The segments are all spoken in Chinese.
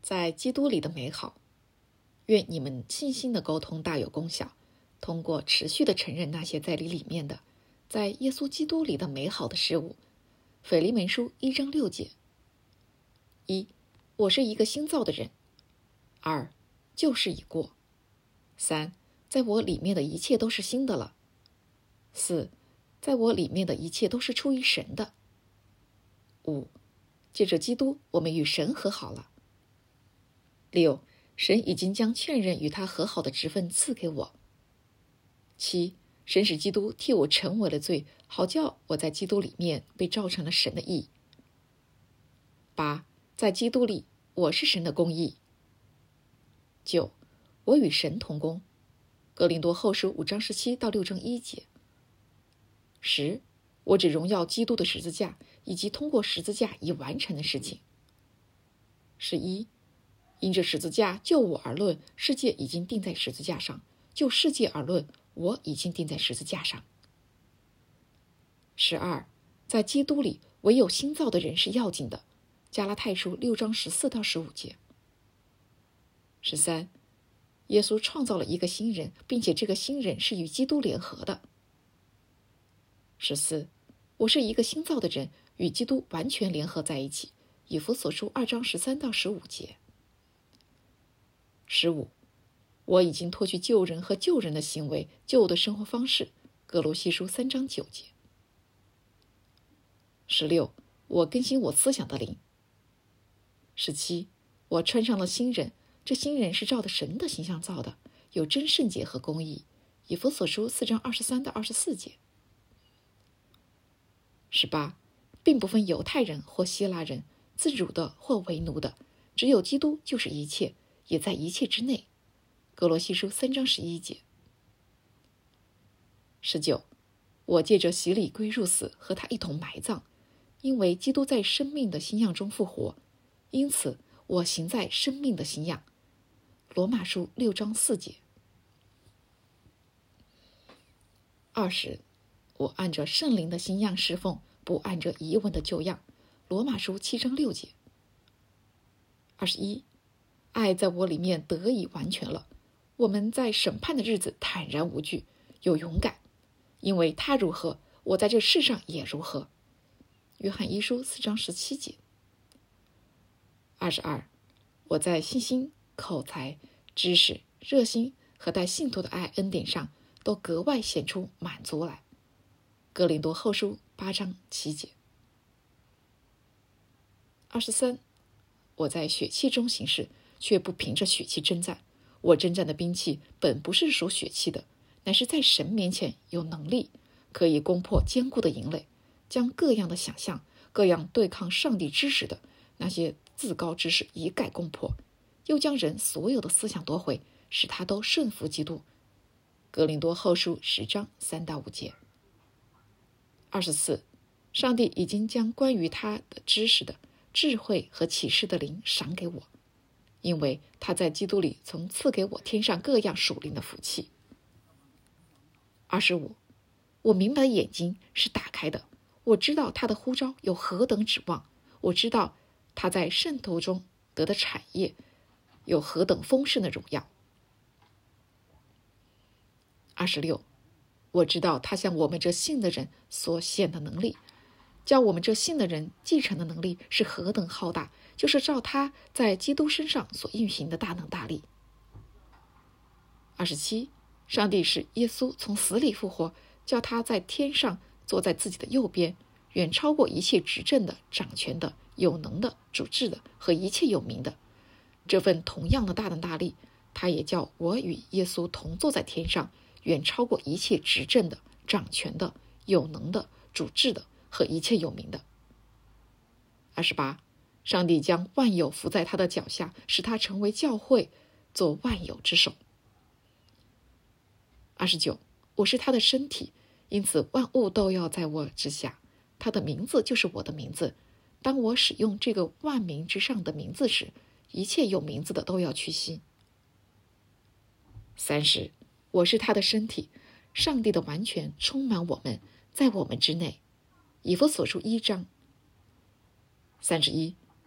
在基督里的美好。愿你们信心的沟通大有功效，通过持续的承认那些在你里面的，在耶稣基督里的美好的事物。腓利门书1章6节。1. 我是一个新造的人。2. 旧事已过。3. 在我里面的一切都是新的了。4. 在我里面的一切都是出于神的。5. 借着基督，我们与神和好了。6. 神已经将确认与他和好的职分赐给我。7. 神使基督替我成为了罪，好叫我在基督里面被照成了神的义。8. 在基督里，我是神的公义。9. 我与神同工。哥林多后书5章17到6章1节。10. 我只荣耀基督的十字架，以及通过十字架已完成的事情。11. 因着十字架，就我而论，世界已经钉在十字架上；就世界而论，我已经钉在十字架上。12. 在基督里，唯有新造的人是要紧的。加拉太书6章14到15节。13. 耶稣创造了一个新人，并且这个新人是与基督联合的。14. 我是一个新造的人，与基督完全联合在一起。以弗所书2章13到15节。15. 我已经脱去旧人和旧人的行为，旧的生活方式。哥罗西书3章9节。16. 我更新我思想的灵。17. 我穿上了新人，这新人是照着神的形象造的，有真圣洁和公义。以弗所书4章23到24节。18. 并不分犹太人或希腊人，自主的或为奴的，只有基督就是一切，也在一切之内。哥罗西书3章11节。19. 我借着洗礼归入死，和他一同埋葬，因为基督在生命的新样中复活，因此我行在生命的新样。罗马书6章4节。20. 我按着圣灵的新样侍奉，不按着遗文的旧样。罗马书7章6节。21. 爱在我里面得以完全了，我们在审判的日子坦然无惧，有勇敢，因为他如何，我在这世上也如何。约翰一书4章17节。22. 我在信心、口才、知识、热心和带信徒的爱恩典上都格外显出满足来。哥林多后书8章7节。23. 我在血气中行事，却不凭着血气征战。我征战的兵器本不是属血气的，乃是在神面前有能力，可以攻破坚固的营垒，将各样的想象、各样对抗上帝知识的那些自高之事一概攻破，又将人所有的思想夺回，使他都顺服基督。哥林多后书10章3到5节。24. 上帝已经将关于他的知识的智慧和启示的灵赏给我，因为他在基督里曾赐给我天上各样属灵的福气。25. 我明白眼睛是打开的，我知道他的呼召有何等指望，我知道他在圣徒中得的产业有何等丰盛的荣耀。26. 我知道他向我们这信的人所显的能力，叫我们这信的人继承的能力是何等浩大，就是照他在基督身上所运行的大能大力。27. 上帝使耶稣从死里复活，叫他在天上坐在自己的右边，远超过一切执政的、掌权的、有能的、主治的和一切有名的。这份同样的大能大力，他也叫我与耶稣同坐在天上，远超过一切执政的、掌权的、有能的、主治的和一切有名的。28. 上帝将万有伏在他的脚下，使他成为教会，做万有之首。29. 我是他的身体，因此万物都要在我之下。他的名字就是我的名字。当我使用这个万名之上的名字时，一切有名字的都要屈膝。30. 我是他的身体，上帝的完全充满我们，在我们之内。以弗所书1章。31.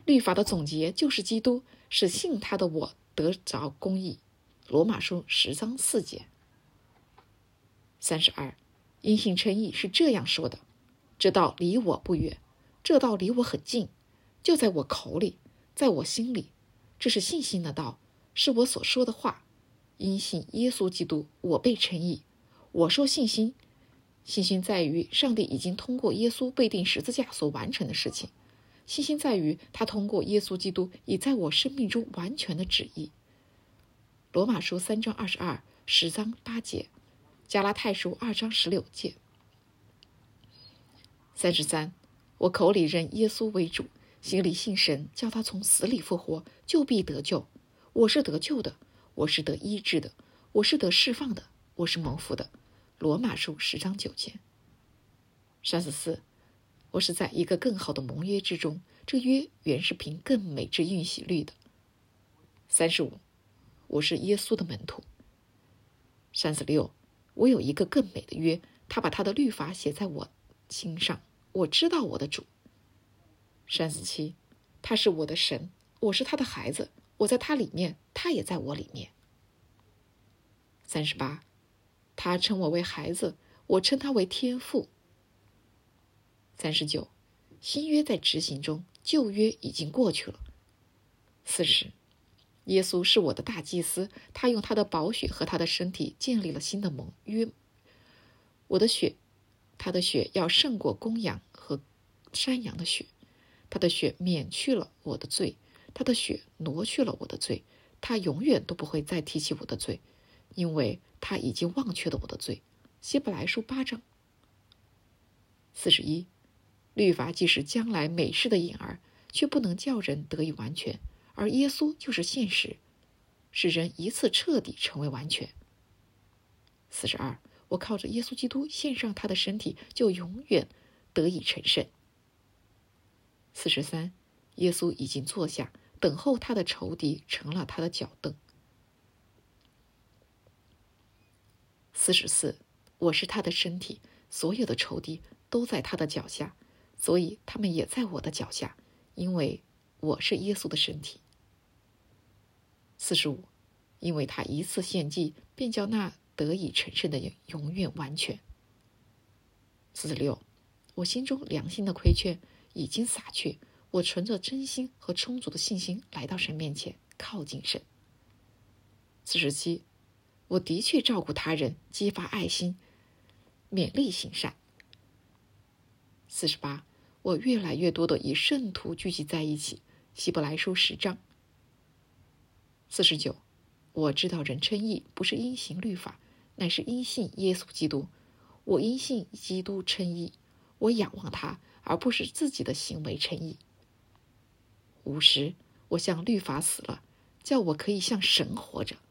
律法的总结就是基督，使信他的我得着公义。罗马书10章4节。32，因信称义是这样说的：这道离我不远，这道离我很近，就在我口里，在我心里。这是信心的道，是我所说的话。因信耶稣基督，我被称义。我说信心，信心在于上帝已经通过耶稣被钉十字架所完成的事情。信心在于他通过耶稣基督已在我生命中完全的旨意。罗马书3章22、10章8节，加拉太书2章16节。33，我口里认耶稣为主，心里信神，叫他从死里复活，就必得救。我是得救的，我是得医治的，我是得释放的，我是蒙福的。罗马书10章9节。34，我是在一个更好的盟约之中，这约原是凭更美之应许律的。35，我是耶稣的门徒。36，我有一个更美的约，他把他的律法写在我心上，我知道我的主。37，他是我的神，我是他的孩子，我在他里面，他也在我里面。38，他称我为孩子，我称他为天父。39，新约在执行中，旧约已经过去了。40，耶稣是我的大祭司，他用他的宝血和他的身体建立了新的盟约。他的血要胜过公羊和山羊的血，他的血免去了我的罪，他的血挪去了我的罪，他永远都不会再提起我的罪，因为他已经忘却了我的罪。希伯来书8章。41，律法既是将来美事的影儿，却不能叫人得以完全，而耶稣就是现实，使人一次彻底成为完全。42，我靠着耶稣基督献上他的身体，就永远得以成圣。43，耶稣已经坐下，等候他的仇敌成了他的脚凳。44，我是他的身体，所有的仇敌都在他的脚下，所以他们也在我的脚下，因为我是耶稣的身体。45，因为他一次献祭，便叫那得以成圣的人永远完全。46，我心中良心的亏欠已经洒去，我存着真心和充足的信心来到神面前，靠近神。47，我的确照顾他人，激发爱心，勉励行善。48，我越来越多的与圣徒聚集在一起，希伯来书10章。49，我知道人称义不是因行律法，乃是因信耶稣基督。我因信基督称义，我仰望他，而不是自己的行为称义。50，我向律法死了，叫我可以向神活着。